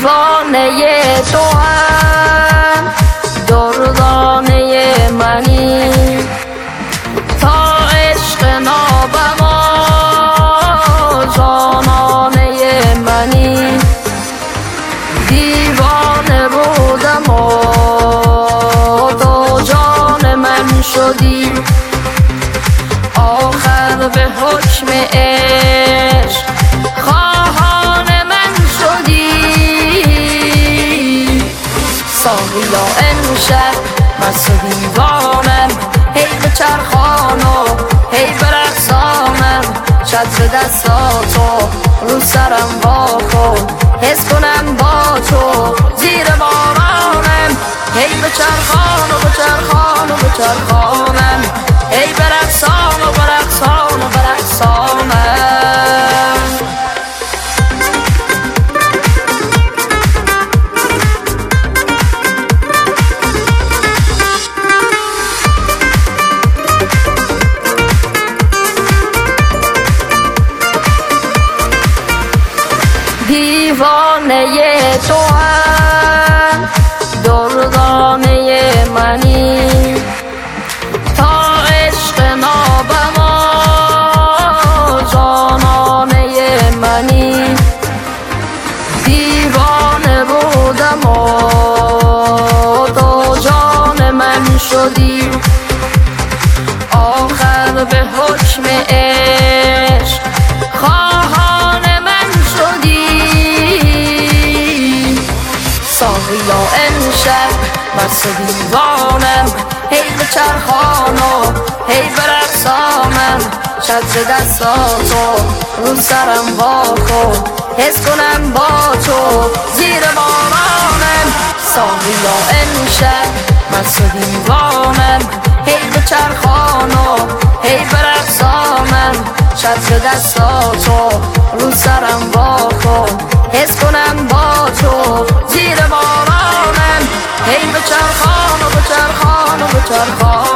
دیوانه تو هم دردانه منی، تا عشق نابما جانانه منی. دیوانه بودم و تو جان من شدی، آخر به حکم عشق خواهان من شدی. ساقیا امشب مست و دیوانم، هی به چرخانو هی به رقصانم. چتر دستاتو رو سرم وا کن، حس کنم با تو زیر بارانم. هی به چرخانو به چرخانو به چرخانم، هی به رقصانو به رقصانو به رقصانم. دیوانه تو هم دردانه منی، تا عشق نابما جانانه منی. دیوانه بودم و تو جان من شدی، آخر به حکم عشق خواهان من شدی. ساقیا امشب مست و دیوانم، هی به چرخانو هی به رقصانم. چتر دستاتو رو سرم وا کن، حس کنم با تو زیر بارانم. ساقیا امشب مست و دیوانم، هی به چرخانو هی به رقصانم. چتر دستاتو رو سرم وا کن، حس کنم با تو زیر بارانم. هی به چرخانو به چرخانو به چرخانو